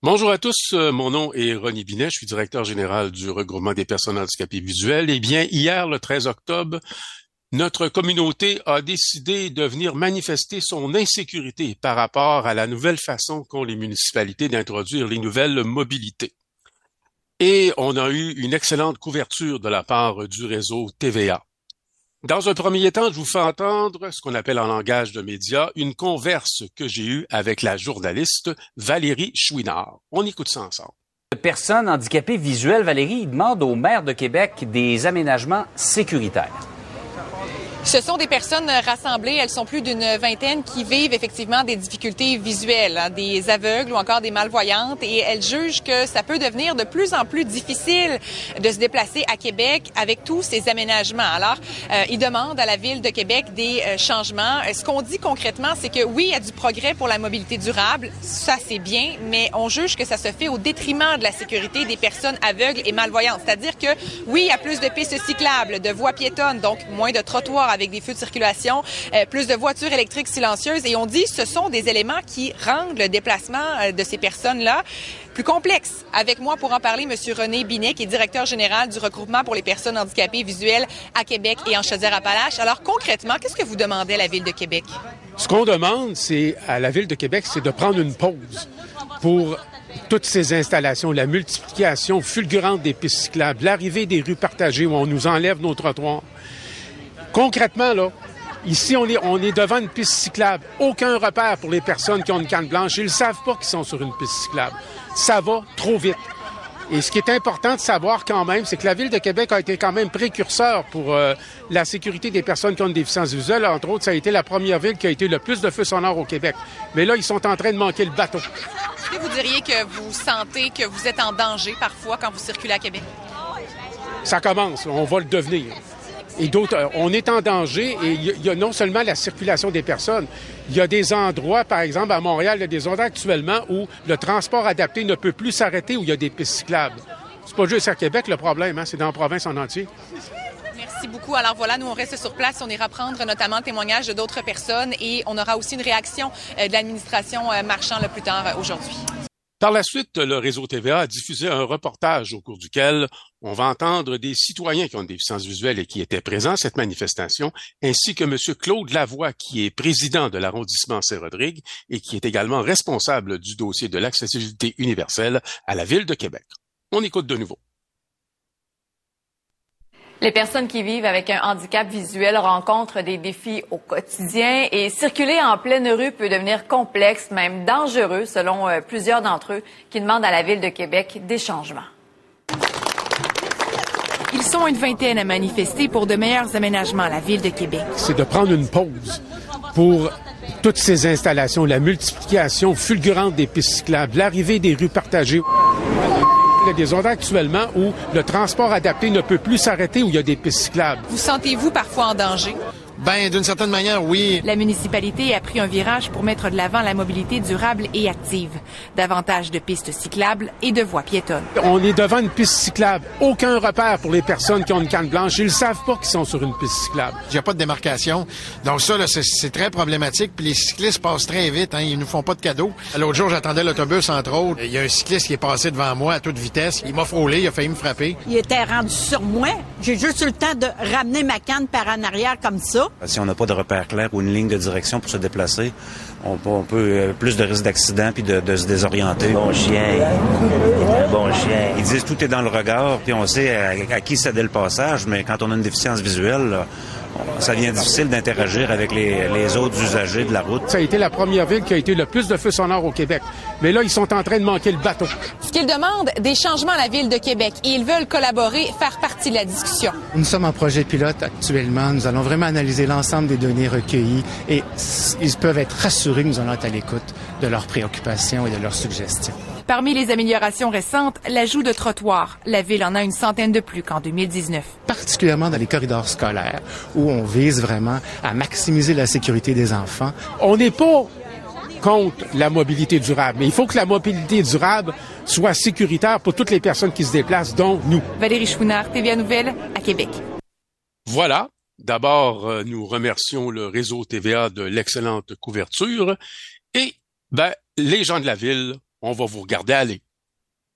Bonjour à tous, mon nom est Ronnie Binet, je suis directeur général du regroupement des personnes handicapées visuelles. Eh bien, hier, le 13 octobre, notre communauté a décidé de venir manifester son insécurité par rapport à la nouvelle façon qu'ont les municipalités d'introduire les nouvelles mobilités. Et on a eu une excellente couverture de la part du réseau TVA. Dans un premier temps, je vous fais entendre ce qu'on appelle en langage de médias une converse que j'ai eue avec la journaliste Valérie Chouinard. On écoute ça ensemble. Personnes handicapées visuelles, Valérie, demande au maire de Québec des aménagements sécuritaires. Ce sont des personnes rassemblées, elles sont plus d'une vingtaine qui vivent effectivement des difficultés visuelles, des aveugles ou encore des malvoyantes, et elles jugent que ça peut devenir de plus en plus difficile de se déplacer à Québec avec tous ces aménagements. Alors, ils demandent à la Ville de Québec des changements. Ce qu'on dit concrètement, c'est que oui, il y a du progrès pour la mobilité durable, ça c'est bien, mais on juge que ça se fait au détriment de la sécurité des personnes aveugles et malvoyantes. C'est-à-dire que oui, il y a plus de pistes cyclables, de voies piétonnes, donc moins de trottoirs avec des feux de circulation, plus de voitures électriques silencieuses. Et on dit que ce sont des éléments qui rendent le déplacement de ces personnes-là plus complexe. Avec moi pour en parler, M. René Binet, qui est directeur général du regroupement pour les personnes handicapées visuelles à Québec et en Chaudière-Appalaches. Alors concrètement, qu'est-ce que vous demandez à la Ville de Québec? Ce qu'on demande, c'est à la Ville de Québec, c'est de prendre une pause pour toutes ces installations, la multiplication fulgurante des pistes cyclables, l'arrivée des rues partagées où on nous enlève nos trottoirs. Concrètement, là, ici, on est devant une piste cyclable. Aucun repère pour les personnes qui ont une canne blanche. Ils ne savent pas qu'ils sont sur une piste cyclable. Ça va trop vite. Et ce qui est important de savoir quand même, c'est que la Ville de Québec a été quand même précurseur pour la sécurité des personnes qui ont une déficience visuelle. Entre autres, ça a été la première ville qui a été le plus de feux sonores au Québec. Mais là, ils sont en train de manquer le bateau. Est-ce que vous diriez que vous sentez que vous êtes en danger parfois quand vous circulez à Québec? Ça commence, on va le devenir. Et d'autres, on est en danger et il y a non seulement la circulation des personnes, il y a des endroits, par exemple à Montréal, il y a des endroits actuellement où le transport adapté ne peut plus s'arrêter, où il y a des pistes cyclables. C'est pas juste à Québec le problème, c'est dans la province en entier. Merci beaucoup. Alors voilà, nous on reste sur place, on ira prendre notamment le témoignage de d'autres personnes et on aura aussi une réaction de l'administration Marchand le plus tard aujourd'hui. Par la suite, le réseau TVA a diffusé un reportage au cours duquel on va entendre des citoyens qui ont une déficience visuelle et qui étaient présents à cette manifestation, ainsi que M. Claude Lavoie, qui est président de l'arrondissement Saint-Rodrigue et qui est également responsable du dossier de l'accessibilité universelle à la Ville de Québec. On écoute de nouveau. Les personnes qui vivent avec un handicap visuel rencontrent des défis au quotidien et circuler en pleine rue peut devenir complexe, même dangereux, selon plusieurs d'entre eux qui demandent à la Ville de Québec des changements. Ils sont une vingtaine à manifester pour de meilleurs aménagements à la Ville de Québec. C'est de prendre une pause pour toutes ces installations, la multiplication fulgurante des pistes cyclables, l'arrivée des rues partagées. Il y a des endroits actuellement où le transport adapté ne peut plus s'arrêter, où il y a des pistes cyclables. Vous sentez-vous parfois en danger? Ben, d'une certaine manière, oui. La municipalité a pris un virage pour mettre de l'avant la mobilité durable et active. Davantage de pistes cyclables et de voies piétonnes. On est devant une piste cyclable. Aucun repère pour les personnes qui ont une canne blanche. Ils ne savent pas qu'ils sont sur une piste cyclable. Il n'y a pas de démarcation. Donc ça, là, c'est très problématique. Puis les cyclistes passent très vite. Ils nous font pas de cadeaux. L'autre jour, j'attendais l'autobus, entre autres. Il y a un cycliste qui est passé devant moi à toute vitesse. Il m'a frôlé. Il a failli me frapper. Il était rendu sur moi. J'ai juste eu le temps de ramener ma canne par en arrière comme ça. Si on n'a pas de repère clair ou une ligne de direction pour se déplacer, on peut plus de risques d'accident puis de se désorienter. Bon chien, un bon chien. Ils disent tout est dans le regard, puis on sait à qui céder le passage, mais quand on a une déficience visuelle, là, ça devient difficile d'interagir avec les autres usagers de la route. Ça a été la première ville qui a été le plus de feux sonores au Québec. Mais là, ils sont en train de manquer le bateau. Ce qu'ils demandent, des changements à la Ville de Québec. Et ils veulent collaborer, faire partie de la discussion. Nous sommes en projet pilote actuellement. Nous allons vraiment analyser l'ensemble des données recueillies et ils peuvent être rassurés que nous allons être à l'écoute de leurs préoccupations et de leurs suggestions. Parmi les améliorations récentes, l'ajout de trottoirs. La Ville en a une centaine de plus qu'en 2019. Particulièrement dans les corridors scolaires, où on vise vraiment à maximiser la sécurité des enfants. On n'est pas contre la mobilité durable, mais il faut que la mobilité durable soit sécuritaire pour toutes les personnes qui se déplacent, dont nous. Valérie Chouinard, TVA Nouvelles, à Québec. Voilà. D'abord, nous remercions le réseau TVA de l'excellente couverture et les gens de la Ville on va vous regarder aller.